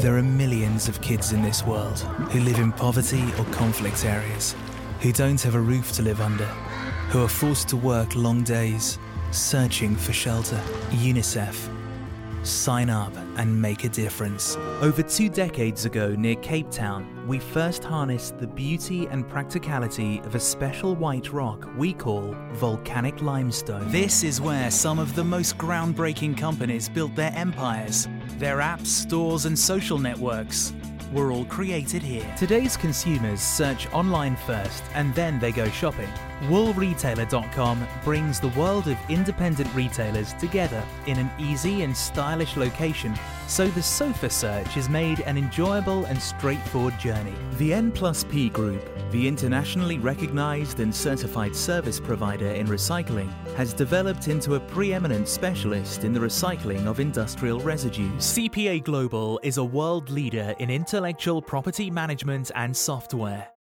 There are millions of kids in this world who live in poverty or conflict areas, who don't have a roof to live under, who are forced to work long days, searching for shelter. UNICEF. Sign up and make a difference. Over 2 decades ago near Cape Town, we first harnessed the beauty and practicality of a special white rock we call volcanic limestone. This is where some of the most groundbreaking companies built their empires. Their apps, stores and social networks were all created here. Today's consumers search online first and then they go shopping. WoolRetailer.com brings the world of independent retailers together in an easy and stylish location, so the sofa search is made an enjoyable and straightforward journey. The N+P Group, the internationally recognized and certified service provider in recycling, has developed into a preeminent specialist in the recycling of industrial residues. CPA Global is a world leader in intellectual property management and software.